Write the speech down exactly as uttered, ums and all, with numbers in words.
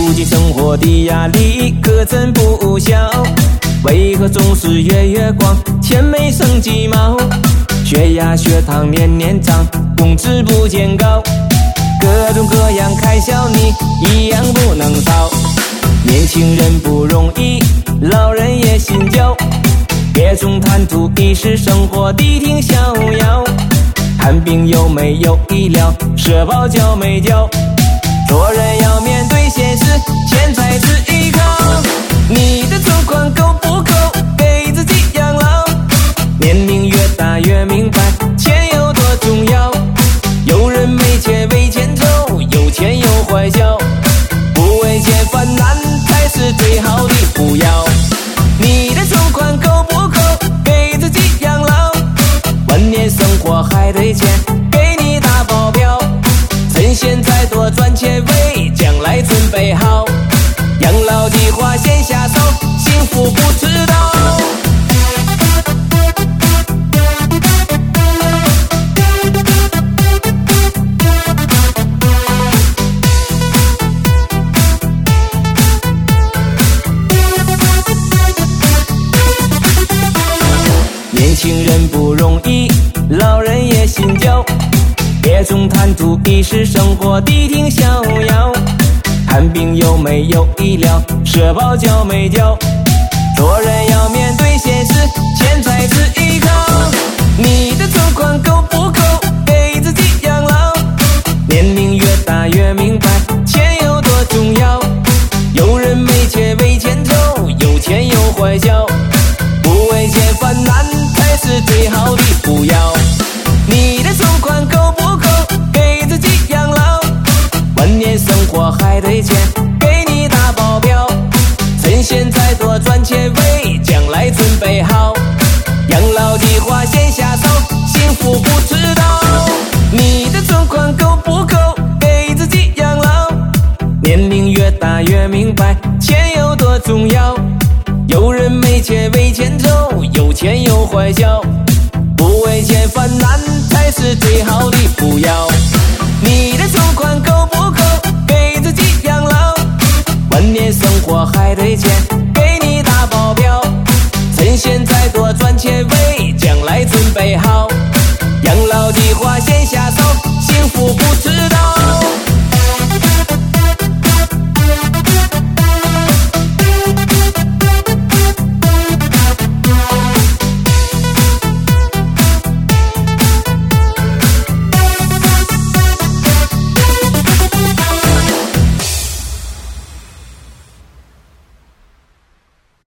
如今生活的压力可真不小，为何总是月月光，钱没剩几毛？血压血糖年年涨，工资不见高，各种各样开销你一样不能少。年轻人不容易，老人也心焦，别总贪图一时生活的挺逍遥。看病有没有医疗，社保交没交？做人要面对现实，钱财是依靠。你的存款够不够给自己养老？年龄越大越明白钱有多重要。有人没钱为钱愁，有钱有坏笑，不为钱烦难才是最好的不要。你的存款够不够给自己养老？晚年生活还得钱给你打保镖，趁现在多赚钱为将来准备好。养老计划先下手，幸福不迟到。年轻人不容易，老人也心焦，别总贪图一时生活的挺逍遥。看病有没有医疗，社保交没交？做人要面对现实，钱财是依靠。你的存款够不够给自己养老？年龄越大越明白钱有多重要。有人没钱为钱愁，有钱有坏笑，不为钱烦难才是最好的不要。你的存款够不够给自己养老？晚年生活还得钱给你打保镖，趁现在多赚钱为将来准备好。养老计划先下手，幸福不迟到。你的存款够不够给自己养老？年龄越大越明白钱有多重要。有人没钱为钱愁，有钱有坏笑，不为钱烦难才是最好的不要。你的存款够不够给自己养老？晚年生活还得钱给你打保镖，趁现在多赚钱为将来准备好。养老计划先下手，